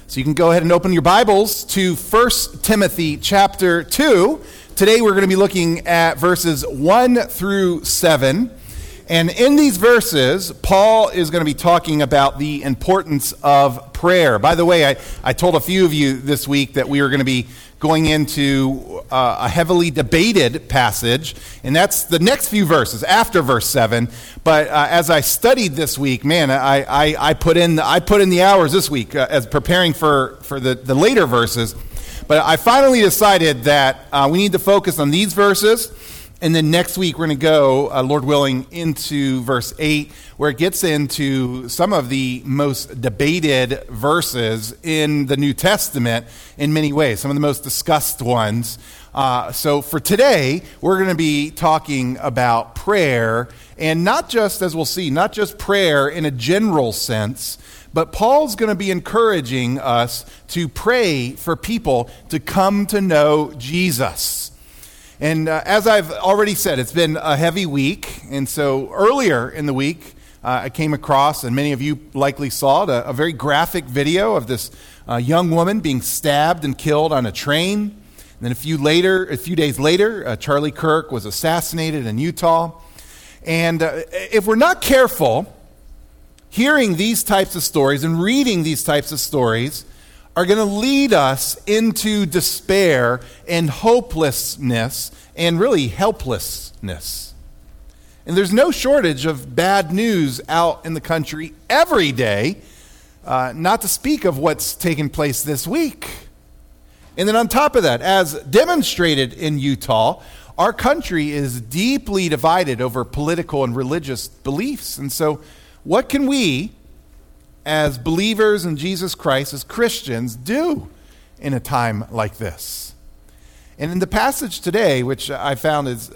So you can go ahead and open your Bibles to 1 Timothy chapter 2. Today we're going to be looking at verses 1 through 7. And in these verses, Paul is going to be talking about the importance of prayer. By the way, I told a few of you this week that we were going to be going into a heavily debated passage, and that's the next few verses after verse 7. But as I studied this week, man, I put in the hours this week as preparing for the later verses. But I finally decided that we need to focus on these verses. And then next week, we're going to go, Lord willing, into verse 8, where it gets into some of the most debated verses in the New Testament in many ways, some of the most discussed ones. So for today, we're going to be talking about prayer, and not just, as we'll see, not just prayer in a general sense, but Paul's going to be encouraging us to pray for people to come to know Jesus. And as I've already said, it's been a heavy week. And so earlier in the week, I came across, and many of you likely saw it, a very graphic video of this young woman being stabbed and killed on a train. And then a few days later, Charlie Kirk was assassinated in Utah. And if we're not careful, hearing these types of stories and reading these types of stories are going to lead us into despair and hopelessness and really helplessness. And there's no shortage of bad news out in the country every day, not to speak of what's taken place this week. And then on top of that, as demonstrated in Utah, our country is deeply divided over political and religious beliefs. And so what can we, as believers in Jesus Christ, as Christians, do in a time like this? And in the passage today, which I found is,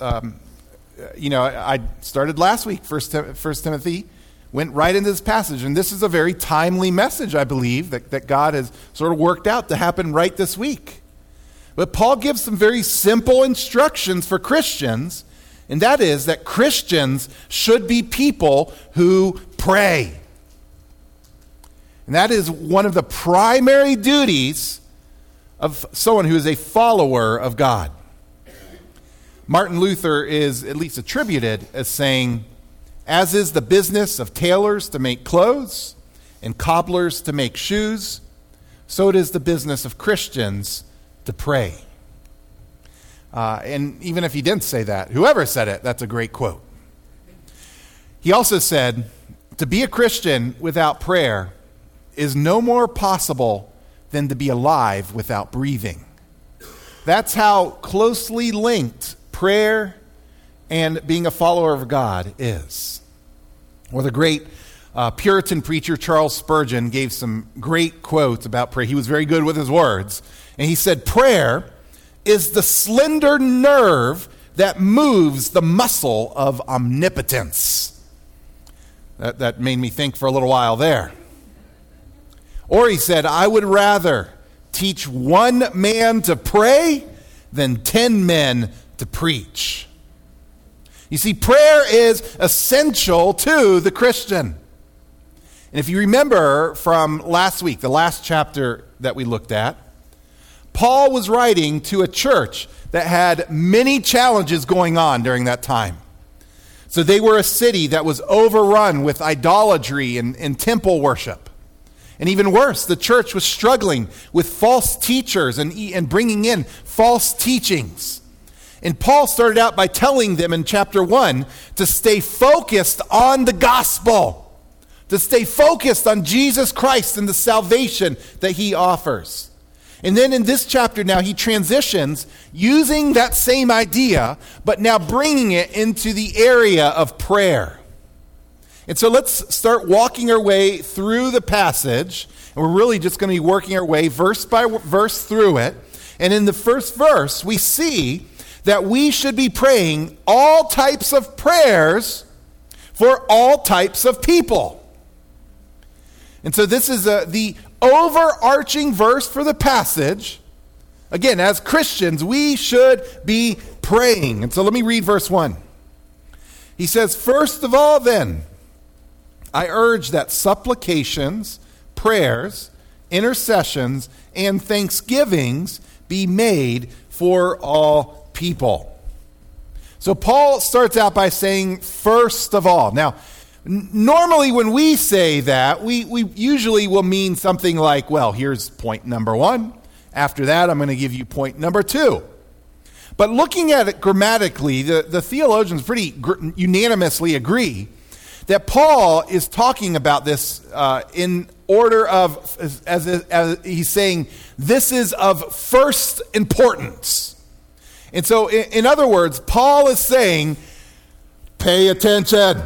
I started last week, 1 Timothy, went right into this passage. And this is a very timely message, I believe, that God has sort of worked out to happen right this week. But Paul gives some very simple instructions for Christians, and that is that Christians should be people who pray. And that is one of the primary duties of someone who is a follower of God. Martin Luther is at least attributed as saying, "As is the business of tailors to make clothes and cobblers to make shoes, so it is the business of Christians to pray." And even if he didn't say that, whoever said it, that's a great quote. He also said, "To be a Christian without prayer is no more possible than to be alive without breathing." That's how closely linked prayer and being a follower of God is. Well, the great Puritan preacher Charles Spurgeon gave some great quotes about prayer. He was very good with his words. And he said, "Prayer is the slender nerve that moves the muscle of omnipotence." That made me think for a little while there. Or he said, "I would rather teach one man to pray than 10 men to preach." You see, prayer is essential to the Christian. And if you remember from last week, the last chapter that we looked at, Paul was writing to a church that had many challenges going on during that time. So they were a city that was overrun with idolatry and temple worship. And even worse, the church was struggling with false teachers and bringing in false teachings. And Paul started out by telling them in chapter 1 to stay focused on the gospel, to stay focused on Jesus Christ and the salvation that he offers. And then in this chapter now, he transitions using that same idea, but now bringing it into the area of prayer. And so let's start walking our way through the passage. And we're really just going to be working our way verse by verse through it. And in the first verse, we see that we should be praying all types of prayers for all types of people. And so this is the overarching verse for the passage. Again, as Christians, we should be praying. And so let me read verse 1. He says, "First of all then, I urge that supplications, prayers, intercessions, and thanksgivings be made for all people. So Paul starts out by saying, first of all. Now, normally when we say that, we usually will mean something like, well, here's point number one. After that, I'm going to give you point number two. But looking at it grammatically, the theologians pretty unanimously agree that Paul is talking about this in order of, as he's saying, this is of first importance. And so, in other words, Paul is saying, pay attention.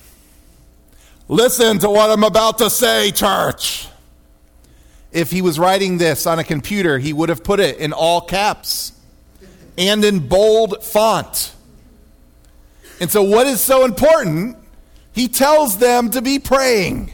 Listen to what I'm about to say, church. If he was writing this on a computer, he would have put it in all caps and in bold font. And so what is so important? He tells them to be praying.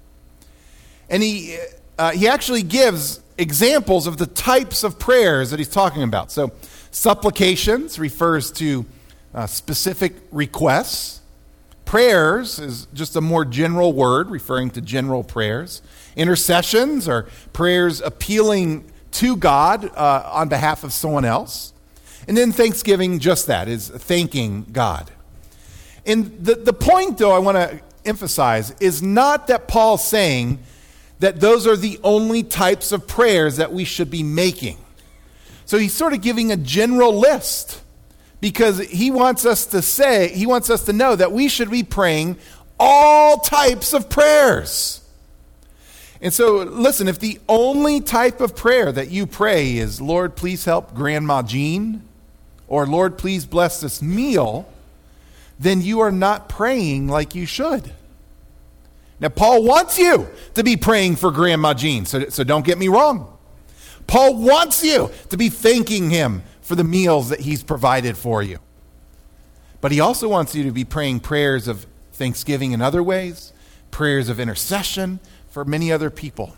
And he actually gives examples of the types of prayers that he's talking about. So supplications refers to specific requests. Prayers is just a more general word referring to general prayers. Intercessions are prayers appealing to God on behalf of someone else. And then thanksgiving, just that, is thanking God. And the point, though, I want to emphasize is not that Paul's saying that those are the only types of prayers that we should be making. So he's sort of giving a general list because he wants us to know that we should be praying all types of prayers. And so, listen, if the only type of prayer that you pray is, Lord, please help Grandma Jean, or Lord, please bless this meal, then you are not praying like you should. Now, Paul wants you to be praying for Grandma Jean, so don't get me wrong. Paul wants you to be thanking him for the meals that he's provided for you. But he also wants you to be praying prayers of thanksgiving in other ways, prayers of intercession for many other people.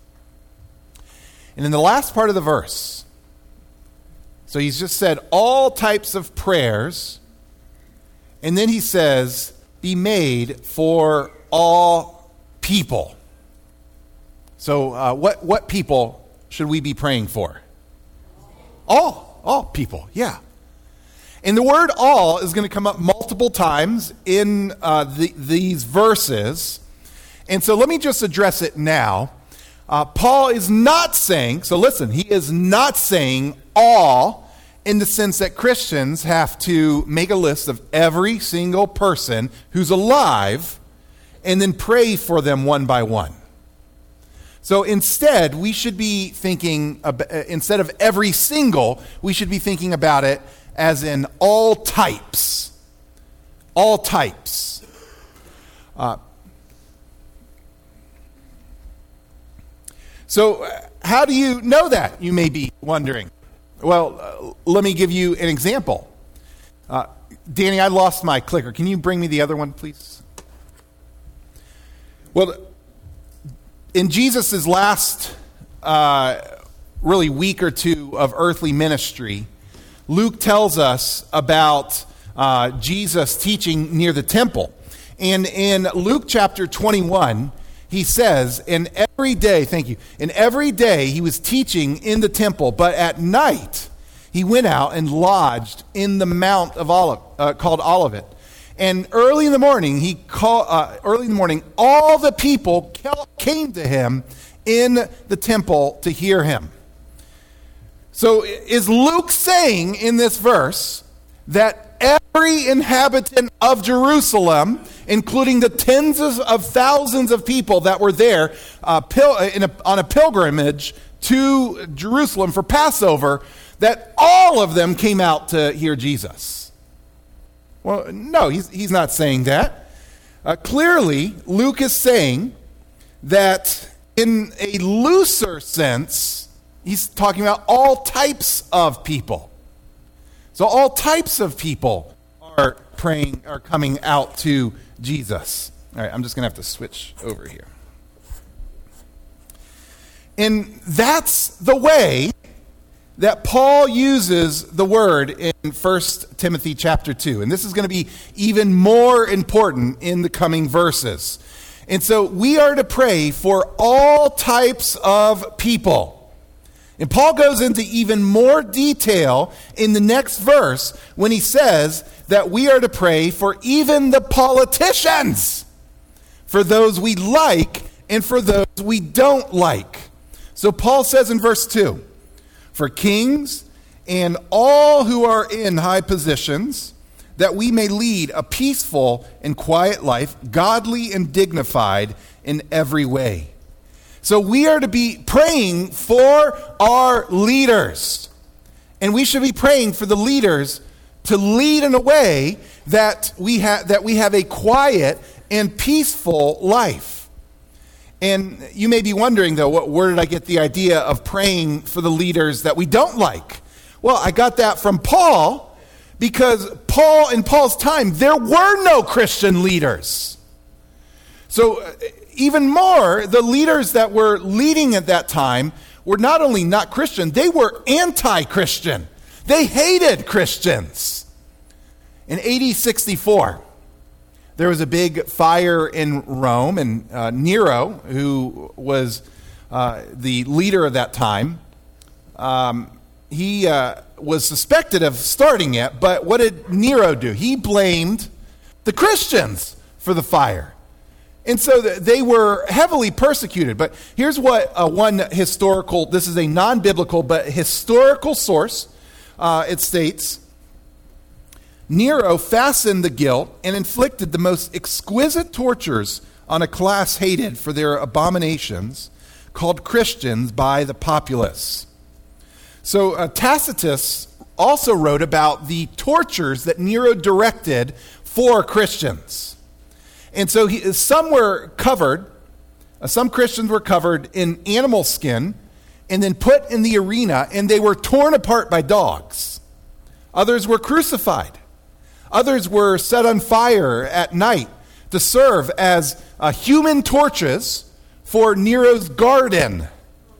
And in the last part of the verse, so he's just said all types of prayers, and then he says, be made for all people. So what people should we be praying for? All people, yeah. And the word all is going to come up multiple times in these verses. And so let me just address it now. Paul is not saying, so listen, he is not saying all in the sense that Christians have to make a list of every single person who's alive and then pray for them one by one. So instead, we should be thinking, instead of every single, we should be thinking about it as in all types. All types. So how do you know that, you may be wondering? Well, let me give you an example. Danny, I lost my clicker. Can you bring me the other one, please? Well, in Jesus' last really week or two of earthly ministry, Luke tells us about Jesus teaching near the temple. And in Luke chapter 21, he says, in every day he was teaching in the temple, but at night he went out and lodged in the Mount of called Olivet. And early in the morning, all the people came to him in the temple to hear him. So is Luke saying in this verse that every inhabitant of Jerusalem, including the tens of thousands of people that were there on a pilgrimage to Jerusalem for Passover, that all of them came out to hear Jesus? Well, no, he's not saying that. Clearly, Luke is saying that in a looser sense, he's talking about all types of people. So all types of people are coming out to Jesus. All right, I'm just going to have to switch over here. And that's the way that Paul uses the word in 1 Timothy chapter 2. And this is going to be even more important in the coming verses. And so we are to pray for all types of people. And Paul goes into even more detail in the next verse when he says that we are to pray for even the politicians, for those we like and for those we don't like. So Paul says in verse 2, for kings and all who are in high positions, that we may lead a peaceful and quiet life, godly and dignified in every way. So we are to be praying for our leaders. And we should be praying for the leaders to lead in a way that we have a quiet and peaceful life. And you may be wondering, though, where did I get the idea of praying for the leaders that we don't like? Well, I got that from Paul, because in Paul's time, there were no Christian leaders. So even more, the leaders that were leading at that time were not only not Christian, they were anti-Christian. They hated Christians. In AD 64, there was a big fire in Rome, and Nero, who was the leader of that time, he was suspected of starting it, but what did Nero do? He blamed the Christians for the fire. And so they were heavily persecuted. But here's what this is a non-biblical but historical source. It states, Nero fastened the guilt and inflicted the most exquisite tortures on a class hated for their abominations, called Christians by the populace. So Tacitus also wrote about the tortures that Nero directed for Christians. And so some Christians were covered in animal skin and then put in the arena, and they were torn apart by dogs. Others were crucified. Others were set on fire at night to serve as human torches for Nero's garden.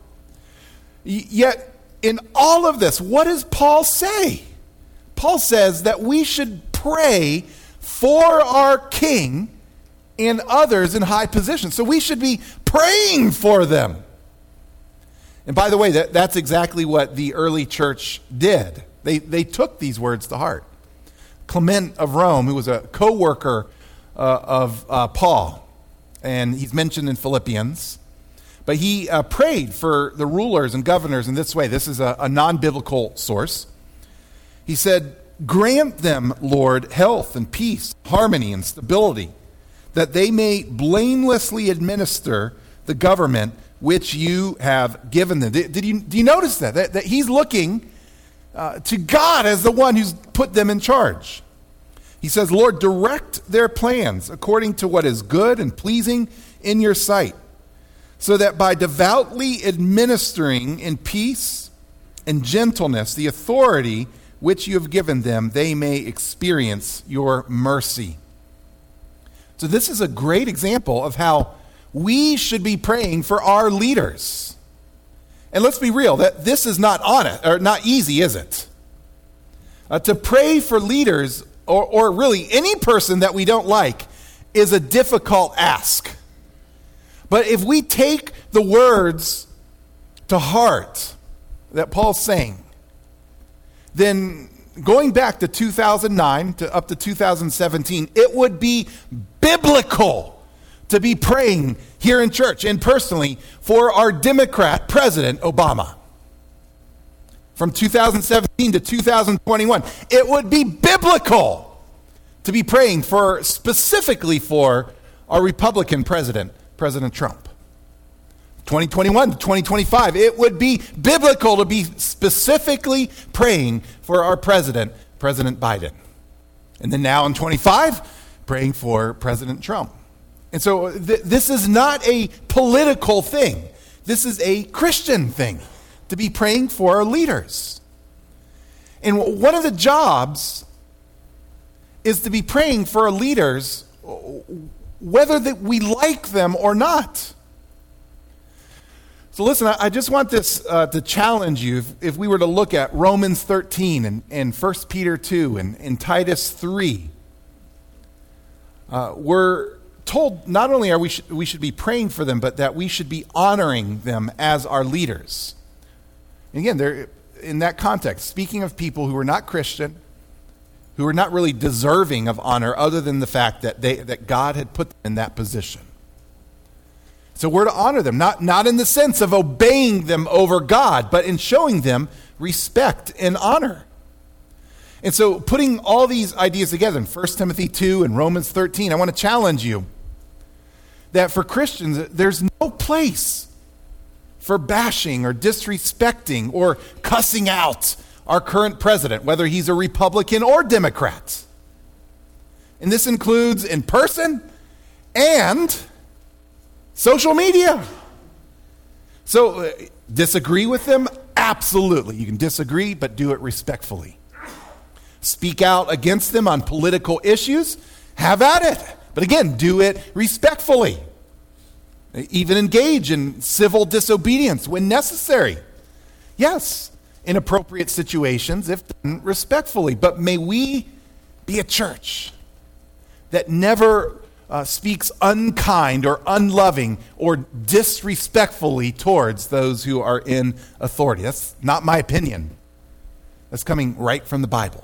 Yet, in all of this, what does Paul say? Paul says that we should pray for our king and others in high positions. So we should be praying for them. And by the way, that's exactly what the early church did. They took these words to heart. Clement of Rome, who was a co-worker of Paul, and he's mentioned in Philippians, but he prayed for the rulers and governors in this way. This is a non-biblical source. He said, grant them, Lord, health and peace, harmony and stability, that they may blamelessly administer the government which you have given them. Do you notice that he's looking to God as the one who's put them in charge? He says, Lord, direct their plans according to what is good and pleasing in your sight, so that by devoutly administering in peace and gentleness the authority which you have given them, they may experience your mercy. So this is a great example of how we should be praying for our leaders. And let's be real, that this is not not easy, is it? To pray for leaders, or really any person that we don't like, is a difficult ask. But if we take the words to heart that Paul's saying, then going back to 2009 to up to 2017, it would be biblical to be praying here in church and personally for our Democrat President Obama. From 2017 to 2021, it would be biblical to be praying specifically for our Republican President Trump. 2021 to 2025, it would be biblical to be specifically praying for our President Biden. And then now in 25, praying for President Trump. And so this is not a political thing. This is a Christian thing, to be praying for our leaders. And one of the jobs is to be praying for our leaders, whether that we like them or not. So listen, I just want this to challenge you. If we were to look at Romans 13 and 1 Peter 2 and Titus 3, we're told not only are we should be praying for them, but that we should be honoring them as our leaders. And again, they're in that context, speaking of people who are not Christian, who are not really deserving of honor other than the fact that God had put them in that position. So we're to honor them, not in the sense of obeying them over God, but in showing them respect and honor. And so putting all these ideas together in 1 Timothy 2 and Romans 13, I want to challenge you that for Christians, there's no place for bashing or disrespecting or cussing out our current president, whether he's a Republican or Democrat. And this includes in person and social media. So disagree with them? Absolutely. You can disagree, but do it respectfully. Speak out against them on political issues? Have at it. But again, do it respectfully. Even engage in civil disobedience when necessary. Yes, in appropriate situations, if done respectfully. But may we be a church that never speaks unkind or unloving or disrespectfully towards those who are in authority. That's not my opinion. That's coming right from the Bible.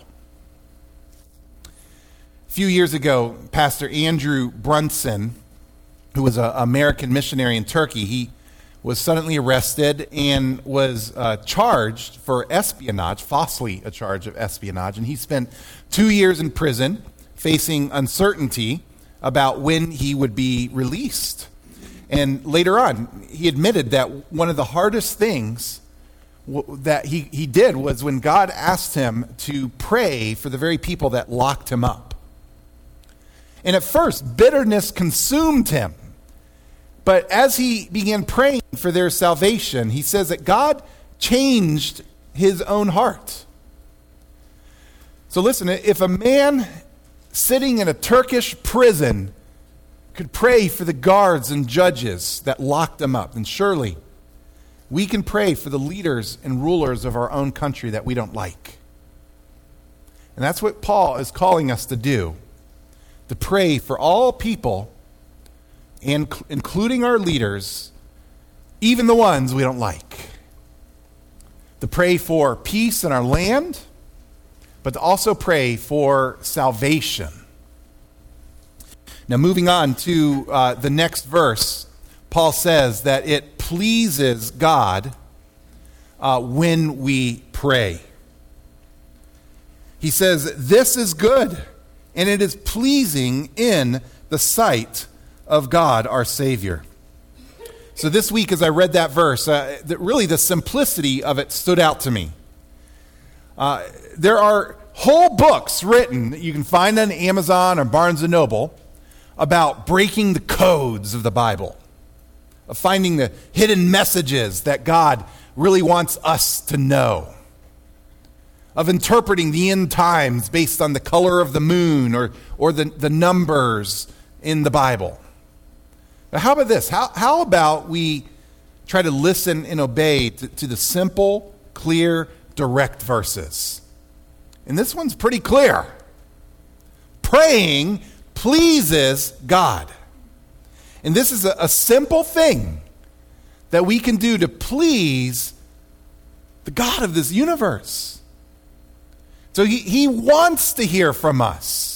A few years ago, Pastor Andrew Brunson, who was an American missionary in Turkey, he was suddenly arrested and was charged for espionage, falsely a charge of espionage, and he spent 2 years in prison facing uncertainty about when he would be released. And later on, he admitted that one of the hardest things that he did was when God asked him to pray for the very people that locked him up. And at first, bitterness consumed him. But as he began praying for their salvation, he says that God changed his own heart. So listen, if a man sitting in a Turkish prison could pray for the guards and judges that locked them up, then surely we can pray for the leaders and rulers of our own country that we don't like. And that's what Paul is calling us to do, to pray for all people, and including our leaders, even the ones we don't like. To pray for peace in our land, but to also pray for salvation. Now, moving on to the next verse, Paul says that it pleases God when we pray. He says, this is good, and it is pleasing in the sight of God, our Savior. So this week, as I read that verse, really the simplicity of it stood out to me. There are whole books written that you can find on Amazon or Barnes & Noble about breaking the codes of the Bible, of finding the hidden messages that God really wants us to know, of interpreting the end times based on the color of the moon or the numbers in the Bible. But how about this? How about we try to listen and obey to the simple, clear, direct verses? And this one's pretty clear. Praying pleases God. And this is a simple thing that we can do to please the God of this universe. So he wants to hear from us.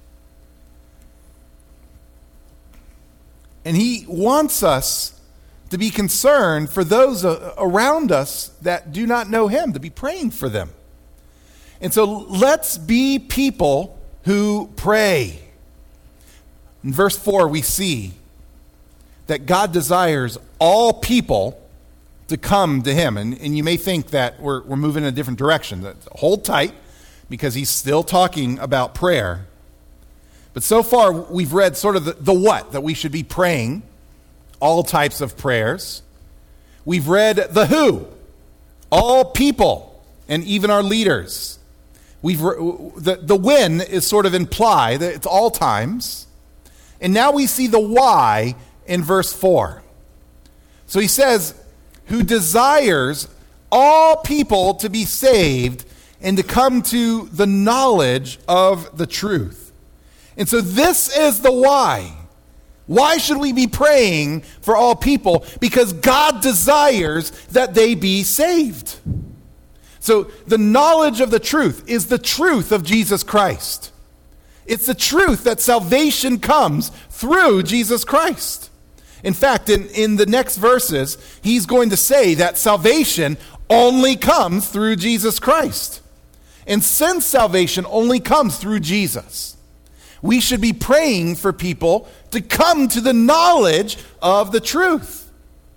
And he wants us to be concerned for those around us that do not know him, to be praying for them. And so let's be people who pray. In verse 4, we see that God desires all people to come to him. And you may think that we're moving in a different direction. Hold tight, because he's still talking about prayer. But so far, we've read sort of the what, that we should be praying, all types of prayers. We've read the who, all people, and even our leaders. The when is sort of implied, it's all times. And now we see the why in verse 4. So he says, who desires all people to be saved and to come to the knowledge of the truth. And so this is the why. Why should we be praying for all people? Because God desires that they be saved. So the knowledge of the truth is the truth of Jesus Christ. It's the truth that salvation comes through Jesus Christ. In fact, in the next verses, he's going to say that salvation only comes through Jesus Christ. And since salvation only comes through Jesus, we should be praying for people to come to the knowledge of the truth.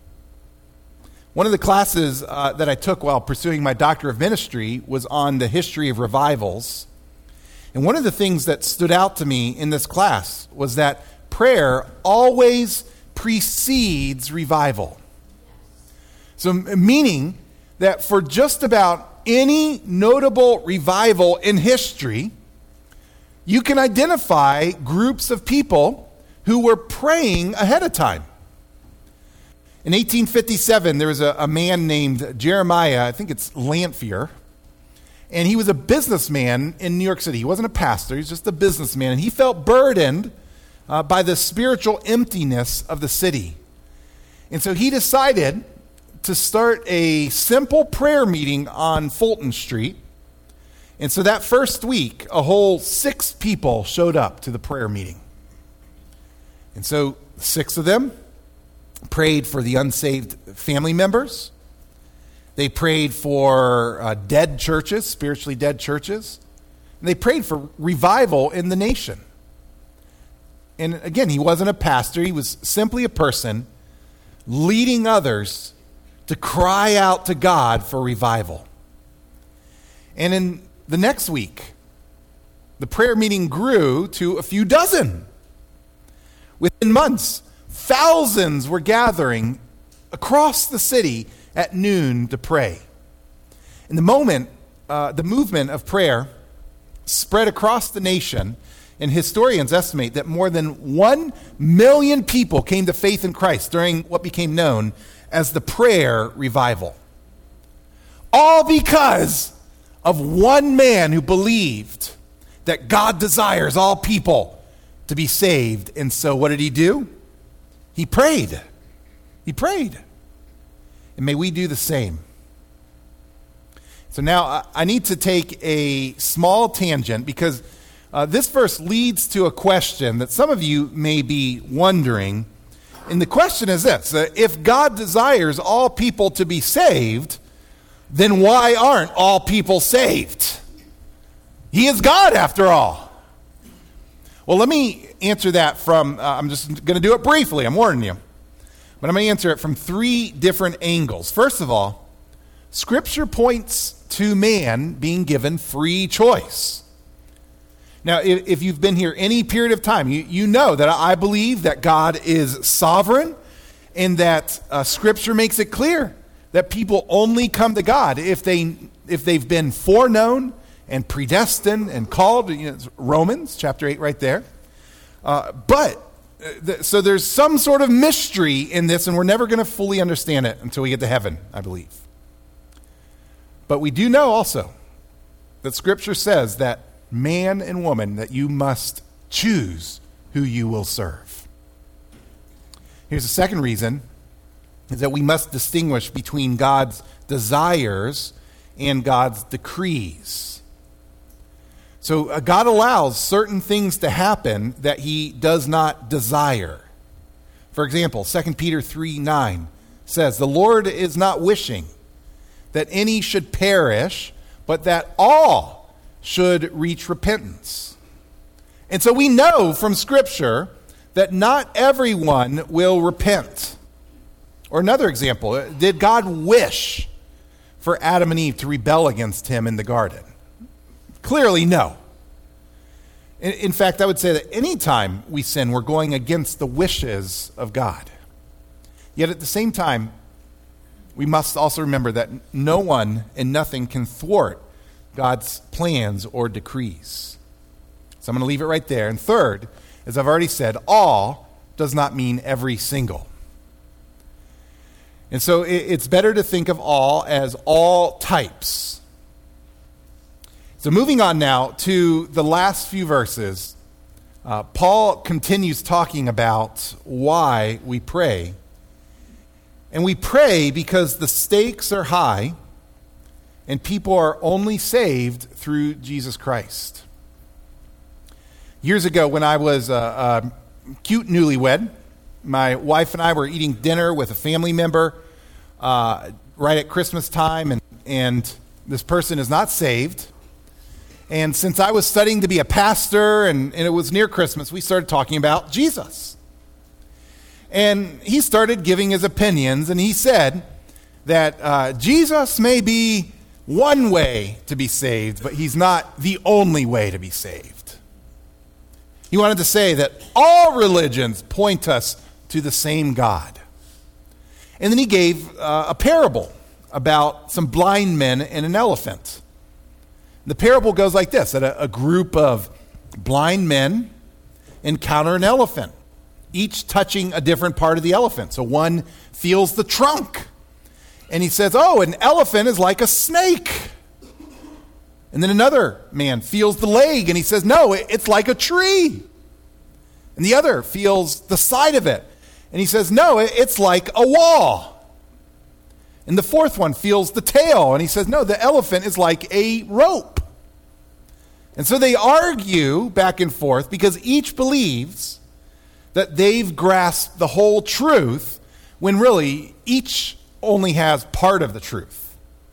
One of the classes that I took while pursuing my Doctor of Ministry was on the history of revivals. And one of the things that stood out to me in this class was that prayer always precedes revival. So meaning that for just about any notable revival in history, you can identify groups of people who were praying ahead of time. In 1857, there was a man named Jeremiah, I think it's Lanphier, and he was a businessman in New York City. He wasn't a pastor, he was just a businessman, and he felt burdened by the spiritual emptiness of the city. And so he decided to start a simple prayer meeting on Fulton Street. And so that first week, a whole 6 people showed up to the prayer meeting. And so 6 of them prayed for the unsaved family members. They prayed for dead churches, spiritually dead churches. And they prayed for revival in the nation. And again, he wasn't a pastor. He was simply a person leading others to cry out to God for revival. And in the next week, the prayer meeting grew to a few dozen. Within months, thousands were gathering across the city at noon to pray. In the movement of prayer spread across the nation, and historians estimate that more than 1 million people came to faith in Christ during what became known as the prayer revival. All because of one man who believed that God desires all people to be saved. And so what did he do? He prayed. He prayed. And may we do the same. So now I need to take a small tangent because this verse leads to a question that some of you may be wondering. And the question is this: if God desires all people to be saved, then why aren't all people saved? He is God after all. Well, let me answer that from, I'm just going to do it briefly, I'm warning you. But I'm going to answer it from 3 different angles. First of all, Scripture points to man being given free choice. Now, if you've been here any period of time, you know that I believe that God is sovereign and that Scripture makes it clear that people only come to God if they've been foreknown and predestined and called. You know, it's Romans chapter 8 right there. So there's some sort of mystery in this, and we're never going to fully understand it until we get to heaven, I believe. But we do know also that Scripture says that man and woman, that you must choose who you will serve. Here's the second reason, is that we must distinguish between God's desires and God's decrees. So God allows certain things to happen that he does not desire. For example, 2 Peter 3:9 says, "The Lord is not wishing that any should perish, but that all should reach repentance." And so we know from Scripture that not everyone will repent. Or another example, did God wish for Adam and Eve to rebel against him in the garden? Clearly, no. In fact, I would say that anytime we sin, we're going against the wishes of God. Yet at the same time, we must also remember that no one and nothing can thwart God's plans or decrees. So I'm going to leave it right there. And third, as I've already said, all does not mean every single. And so it's better to think of all as all types. So moving on now to the last few verses Paul continues talking about why we pray. And we pray because the stakes are high and people are only saved through Jesus Christ. Years ago, when I was a cute newlywed, my wife and I were eating dinner with a family member right at Christmas time, and this person is not saved. And since I was studying to be a pastor and it was near Christmas, we started talking about Jesus. And he started giving his opinions, and he said that Jesus may be one way to be saved, but he's not the only way to be saved. He wanted to say that all religions point us to the same God. And then he gave a parable about some blind men and an elephant. The parable goes like this, that a group of blind men encounter an elephant, each touching a different part of the elephant. So one feels the trunk, and he says, oh, an elephant is like a snake. And then another man feels the leg, and he says, no, it's like a tree. And the other feels the side of it, and he says, no, it's like a wall. And the fourth one feels the tail, and he says, no, the elephant is like a rope. And so they argue back and forth because each believes that they've grasped the whole truth when really each only has part of the truth.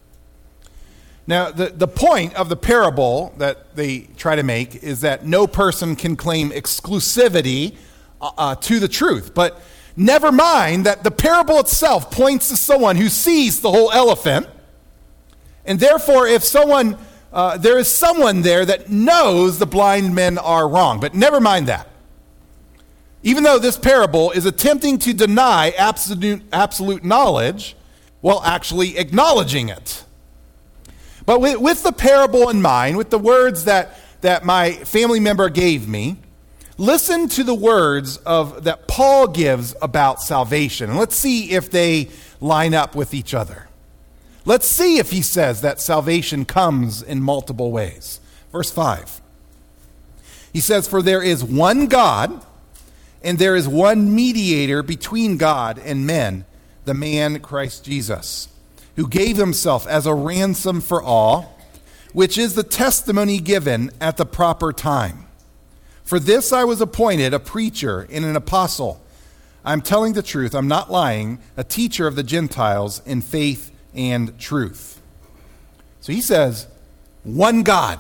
Now, the point of the parable that they try to make is that no person can claim exclusivity to the truth. But never mind that the parable itself points to someone who sees the whole elephant. And therefore, if there is someone there that knows the blind men are wrong. But never mind that. Even though this parable is attempting to deny absolute knowledge while actually acknowledging it. But with the parable in mind, with the words that my family member gave me, listen to the words that Paul gives about salvation. And let's see if they line up with each other. Let's see if he says that salvation comes in multiple ways. Verse 5. He says, for there is one God, and there is one mediator between God and men, the man Christ Jesus, who gave himself as a ransom for all, which is the testimony given at the proper time. For this I was appointed a preacher and an apostle. I'm telling the truth, I'm not lying, a teacher of the Gentiles in faith and truth. So he says, one God,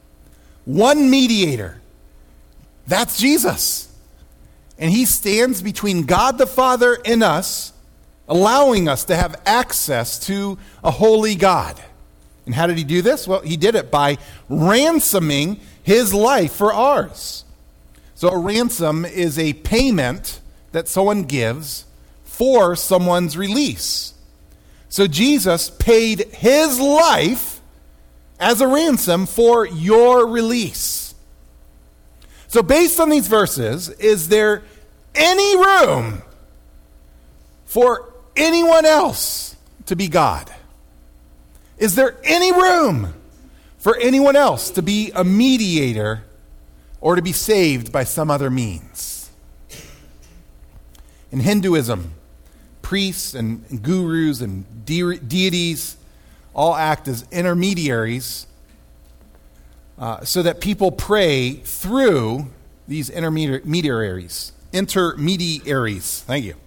one mediator. That's Jesus. And he stands between God the Father and us, allowing us to have access to a holy God. And how did he do this? Well, he did it by ransoming his life for ours. So a ransom is a payment that someone gives for someone's release. So Jesus paid his life as a ransom for your release. So based on these verses, is there any room for anyone else to be God? Is there any room for anyone else to be a mediator or to be saved by some other means? In Hinduism, priests and gurus and deities all act as intermediaries so that people pray through these intermediaries. Thank you.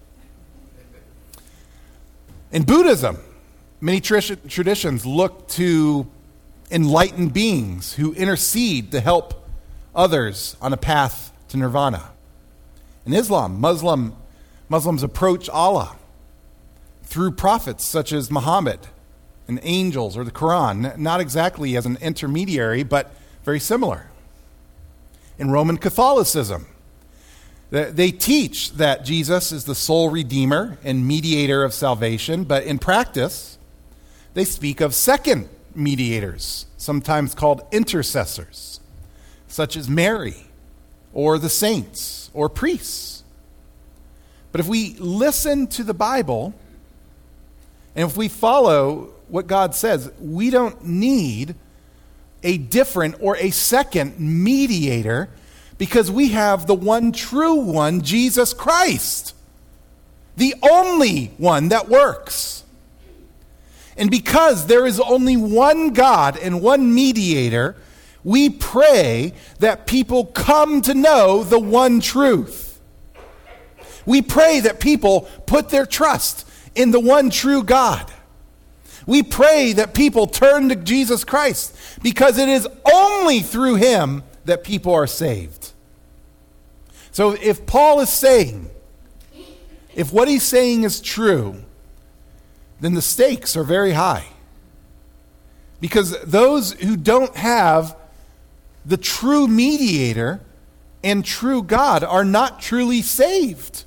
In Buddhism, many traditions look to enlightened beings who intercede to help others on a path to nirvana. In Islam, Muslims approach Allah through prophets such as Muhammad and angels or the Quran, not exactly as an intermediary, but very similar. In Roman Catholicism, they teach that Jesus is the sole redeemer and mediator of salvation, but in practice, they speak of second mediators, sometimes called intercessors, such as Mary or the saints or priests. But if we listen to the Bible, and if we follow what God says, we don't need a different or a second mediator, Because we have the one true one, Jesus Christ, the only one that works. And because there is only one God and one mediator, we pray that people come to know the one truth. We pray that people put their trust in the one true God. We pray that people turn to Jesus Christ because it is only through him that people are saved. So if Paul is saying, if what he's saying is true, then the stakes are very high. Because those who don't have the true mediator and true God are not truly saved.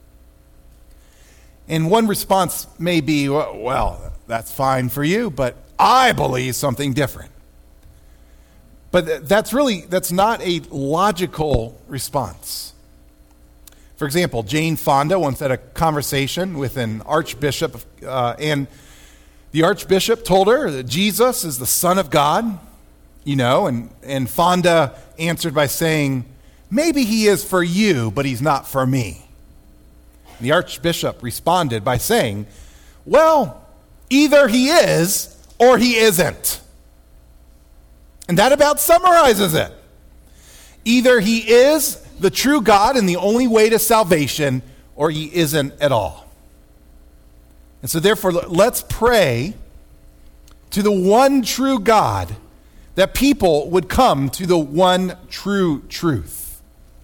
And one response may be, well, that's fine for you, but I believe something different. But that's not a logical response. For example, Jane Fonda once had a conversation with an archbishop, and the archbishop told her that Jesus is the Son of God, and Fonda answered by saying, maybe he is for you, but he's not for me. And the archbishop responded by saying, well, either he is or he isn't. And that about summarizes it. Either he is the true God and the only way to salvation, or he isn't at all. And so therefore, let's pray to the one true God that people would come to the one true truth.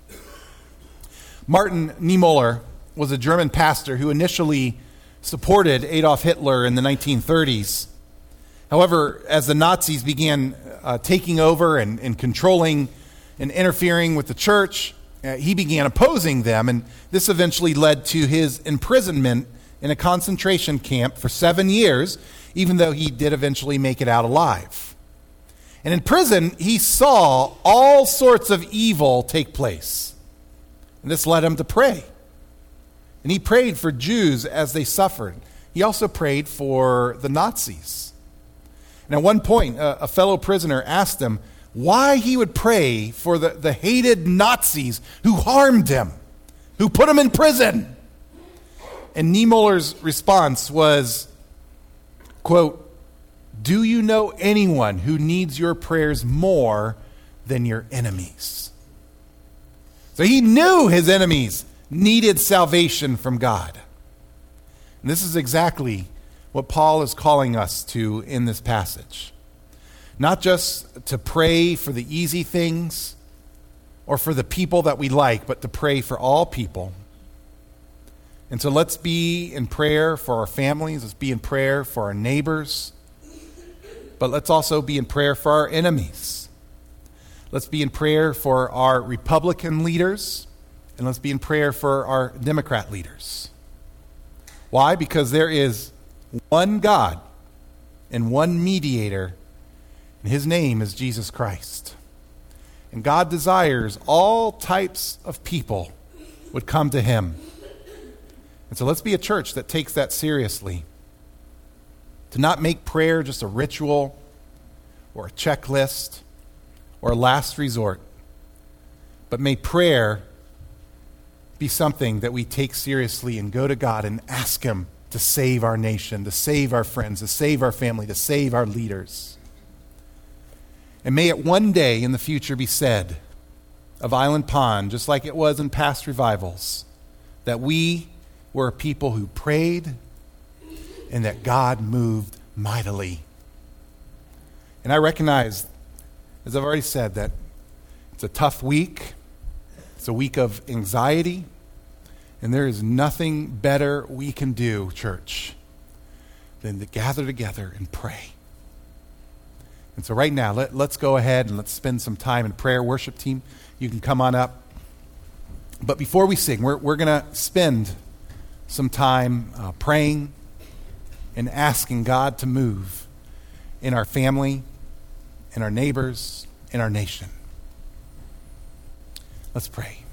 Martin Niemöller was a German pastor who initially supported Adolf Hitler in the 1930s. However, as the Nazis began taking over and controlling and interfering with the church, he began opposing them, and this eventually led to his imprisonment in a concentration camp for 7 years, even though he did eventually make it out alive. And in prison, he saw all sorts of evil take place. And this led him to pray. And he prayed for Jews as they suffered. He also prayed for the Nazis. And at one point, a fellow prisoner asked him why he would pray for the hated Nazis who harmed him, who put him in prison. And Niemöller's response was, quote, do you know anyone who needs your prayers more than your enemies? So he knew his enemies needed salvation from God. And this is exactly what Paul is calling us to in this passage. Not just to pray for the easy things or for the people that we like, but to pray for all people. And so let's be in prayer for our families. Let's be in prayer for our neighbors. But let's also be in prayer for our enemies. Let's be in prayer for our Republican leaders. And let's be in prayer for our Democrat leaders. Why? Because there is one God and one mediator, and his name is Jesus Christ. And God desires all types of people would come to him. And so let's be a church that takes that seriously. To not make prayer just a ritual or a checklist or a last resort, but may prayer be something that we take seriously and go to God and ask him to save our nation, to save our friends, to save our family, to save our leaders. And may it one day in the future be said of Island Pond, just like it was in past revivals, that we were a people who prayed and that God moved mightily. And I recognize, as I've already said, that it's a tough week. It's a week of anxiety. And there is nothing better we can do, church, than to gather together and pray. And so right now, let's go ahead and let's spend some time in prayer. Worship team, you can come on up. But before we sing, we're going to spend some time praying and asking God to move in our family, in our neighbors, in our nation. Let's pray.